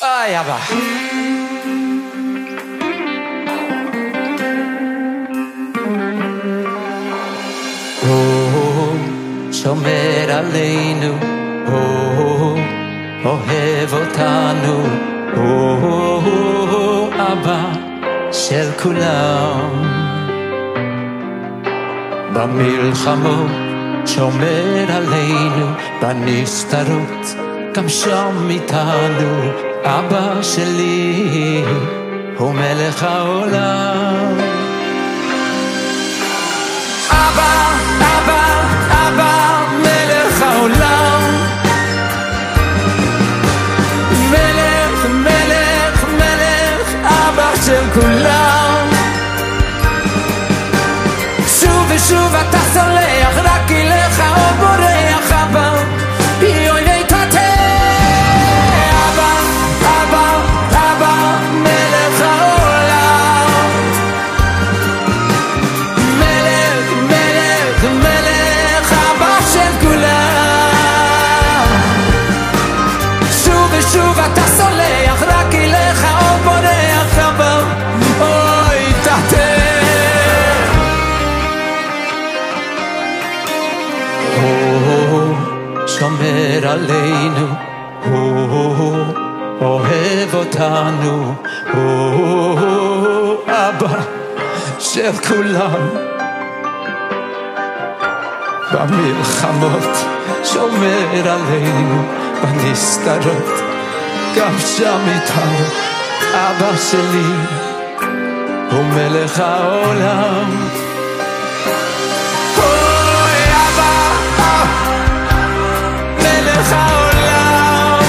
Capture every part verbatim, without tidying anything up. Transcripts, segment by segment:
איי אבא. הוא שומר עלינו, הוא אוהב אותנו, הוא אבא של כולם. במלחמות שומר עלינו, בנסתרות גם שם איתנו. אבא שלי הוא מלך העולם. אבא, אבא, אבא, מלך העולם. מלך, מלך, מלך, אבא של כולם. שוב ושוב אתה סולח, רק אליך או בורח אבא. יוי ויתתה אבא, אבא, אבא, מלך העולם. מלך, מלך, מלך, אבא של כולם. שוב ושוב אתה סולח, רק אליך או בורח אבא. אוי תתה הוא שומר עלינו, הוא אוהב אותנו, הוא אבא של כולם. במלחמות שומר עלינו, בנסתרות גם שם איתנו. אבא שלי הוא מלך העולם. מלך העולם.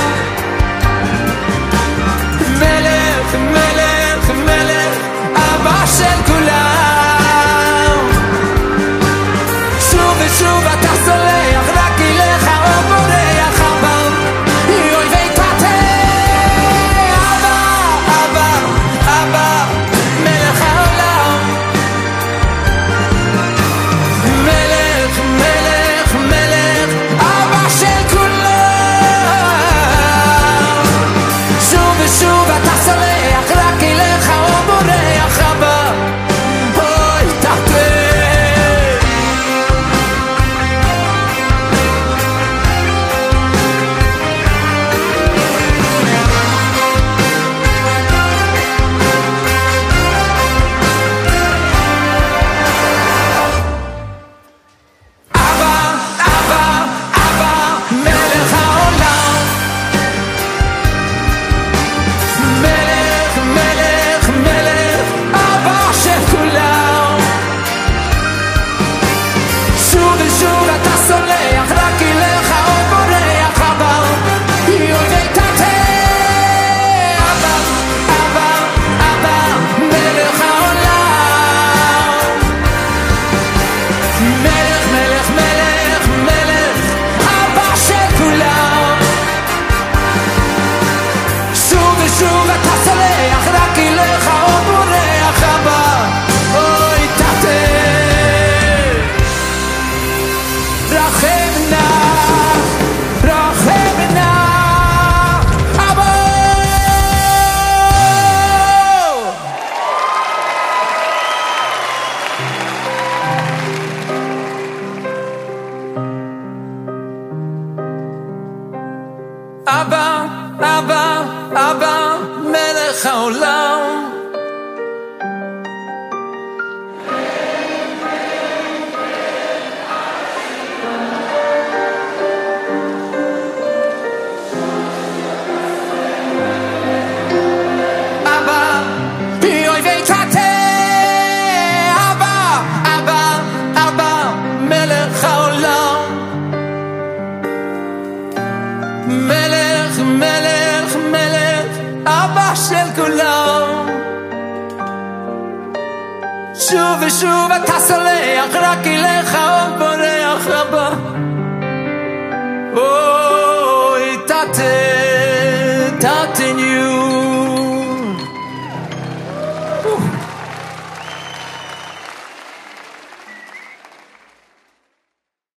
מלך, מלך, מלך, אבא של כולם. שוב ושוב אתה סולח, רק אליך או בורח אבא. יוי ויתתה אבא, אבא, אבא, מלך העולם. מלך, מלך, מלך, אבא של כולם. שוב אתה סולח, רק אליך או בורח אבא. אוי תתה אבא, אבא, אבא, מלך העולם. מלך, מלך, מלך, אבא של כולם. שוב ושוב אתה סולח, רק אליך או בורח אבא. יוי ויתתה אבא, אבא, אבא, מלך העולם. מלך, מלך, מלך, מלך, אבא של כולם. שוב ושוב אתה סולח, רק אליך או בורח אבא. אוי תתה רחם נא, רחם נא אבא. אבא, אבא, אבא, מלך העולם. אבא, יוי ויתתה אבא, אבא, אבא, מלך העולם. מלך, מלך, מלך, אבא של כולם. שוב ושוב אתה סולח, רק אליך או בורח אבא.